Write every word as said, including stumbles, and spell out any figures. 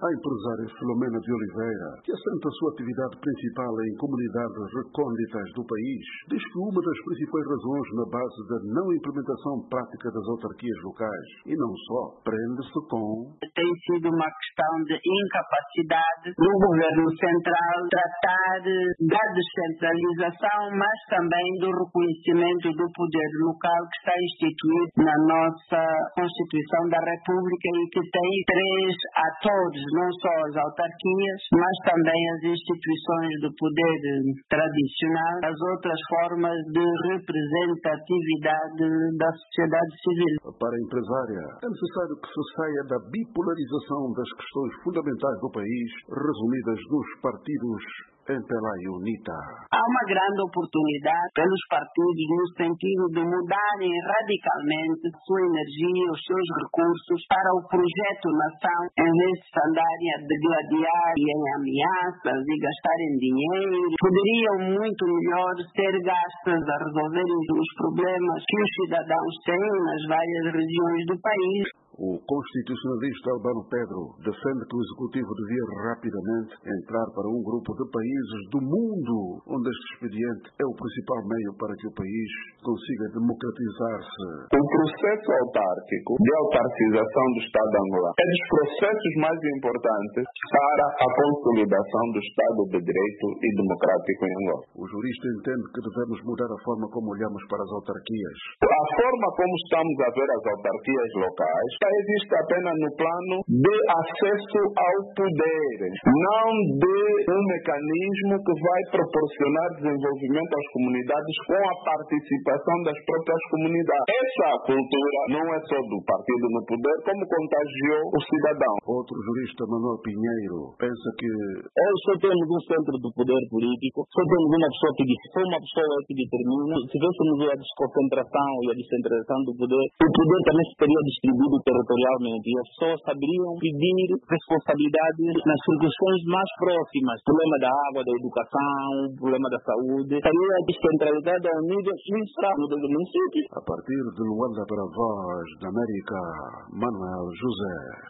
A empresária Filomena de Oliveira, que assenta sua atividade principal em comunidades recônditas do país, diz que uma das principais razões na base da não implementação prática das autarquias locais, e não só, prende-se com... Tem sido uma questão de incapacidade do governo central tratar da descentralização, mas também do reconhecimento do poder local que está instituído na nossa Constituição da República e que tem três atores, não só as autarquias, mas também as instituições do poder tradicional, as outras formas de representatividade da sociedade civil. Para a empresária, é necessário que se saia da bipolarização das questões fundamentais do país, resumidas nos partidos M P L A e UNITA. Há uma grande oportunidade pelos partidos no sentido de mudarem radicalmente sua energia, os seus recursos para o projeto nação, em vez de se andarem a degladiar e em ameaças e gastarem dinheiro. Poderiam muito melhor ser gastas a resolverem os problemas que os cidadãos têm nas várias regiões do país. O constitucionalista Albano Pedro defende que o Executivo devia rapidamente entrar para um grupo de países do mundo onde este expediente é o principal meio para que o país consiga democratizar-se. O processo autárquico de autarquização do Estado de Angola é dos processos mais importantes para a consolidação do Estado de Direito e democrático em Angola. O jurista entende que devemos mudar a forma como olhamos para as autarquias. A forma como estamos a ver as autarquias locais existe apenas no plano de acesso ao poder, não de um mecanismo que vai proporcionar desenvolvimento às comunidades com a participação das próprias comunidades. Essa cultura não é só do partido no poder, como contagiou o cidadão. Outro jurista, Manuel Pinheiro, pensa que hoje só temos um centro do poder político, só temos uma pessoa que diz, só uma pessoa que determina. Se tivéssemos a desconcentração e a descentralização do poder, o poder também seria distribuído territorialmente e as pessoas saberiam pedir responsabilidade nas circunstâncias mais próximas. O problema da água, da educação, o problema da saúde, seria descentralizado ao nível infra do município. A partir de Luanda para a Voz da América, Manuel José.